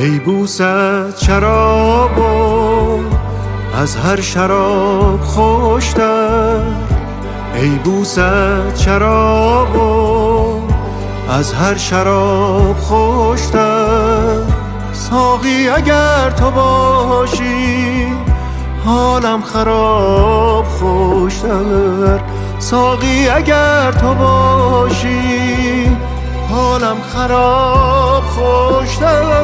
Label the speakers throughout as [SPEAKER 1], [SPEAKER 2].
[SPEAKER 1] ای بوسه شرابو از هر شراب خوشتر، ای بوسه شرابو از هر شراب خوشتر. ساقی اگر تو باشی حالم خراب خوشتر، ساقی اگر تو باشی حالم خراب خوشتر.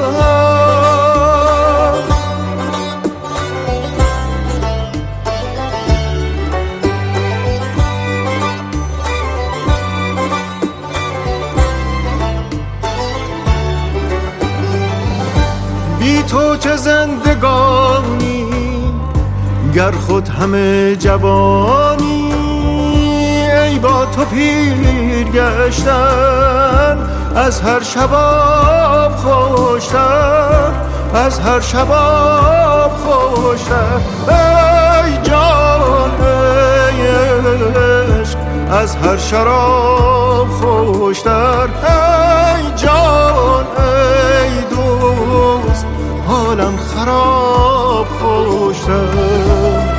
[SPEAKER 1] بی تو چه زندگانی گر خود همه جوانی، ای با تو پیر گشتن از هر شباب خوشتر، از هر شباب خوشتر. ای جان ای عشق از هر شراب خوشتر، ای جان ای دوست حالم خراب خوشتر.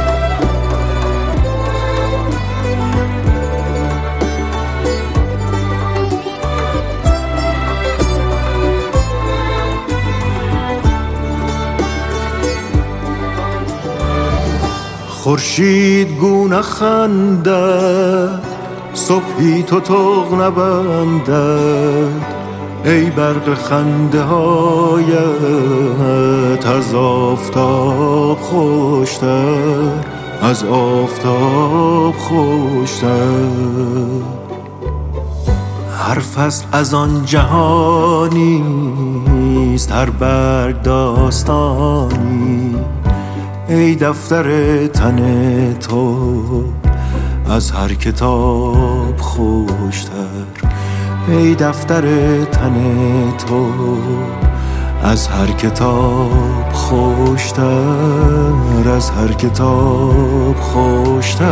[SPEAKER 1] خورشید گونه خندد صبحی تتق نبندد، ای برق خنده هایت از آفتاب خوشتر، از آفتاب خوشتر. هر فصل از آن جهانیست، هر برگ داستانی، ای دفتر تن تو از هر کتاب خوشتر، ای دفتر تن تو از هر کتاب خوشتر، از هر کتاب خوشتر.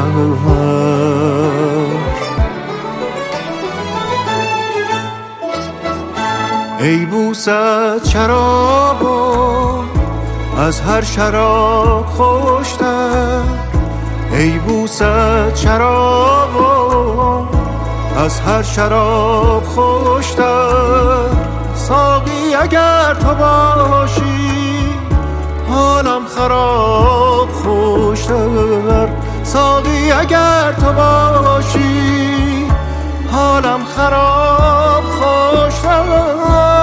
[SPEAKER 1] ای بوسه شرابو از هر شراب خوشتر، ای بوسه شرابو از هر شراب خوشتر. ساقی اگر تو باشی حالم خراب خوشتر، ساقی اگر تو باشی حالم خراب خوشتر.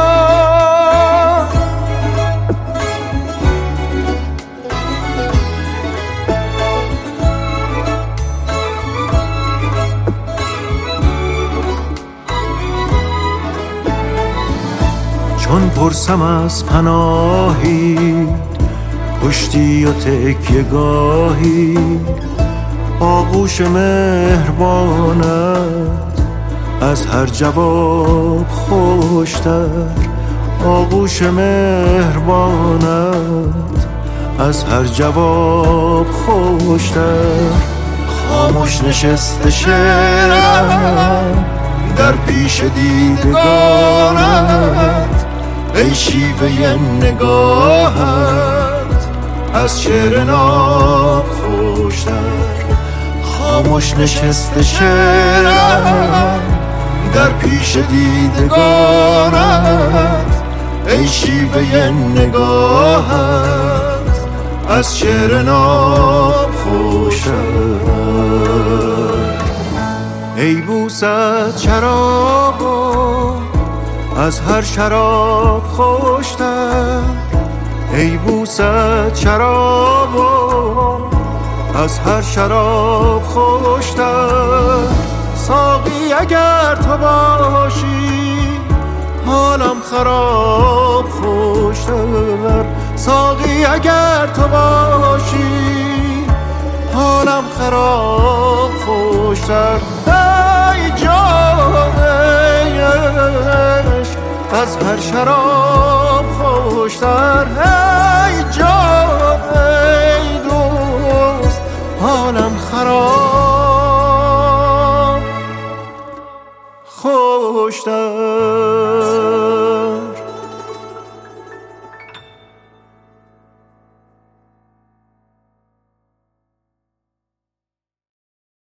[SPEAKER 1] چون پرسم از پناهی پشتی و تکیه گاهی، آغوش مهربانت از هر جواب خوشتر، آغوش مهربانت از هر جواب خوشتر. خاموش نشسته شعرم در پیش دیدگانت، ای شیوه نگاهت از شعر ناب خوشتر. خاموش نشسته شعرم در پیش دیدگانت، ای شیوه نگاهت از شعر ناب خوشتر. ای بوسه شرابو از هر شراب خوشتر، ای بوسه شرابو از هر شراب خوشتر. ساقی اگر تو باشی حالم خراب خوشتر، ساقی اگر تو باشی حالم خراب خوشتر. ای جان ای عشق از هر شراب خوشتر، ای جان ای دوست حالم خراب خوشتر.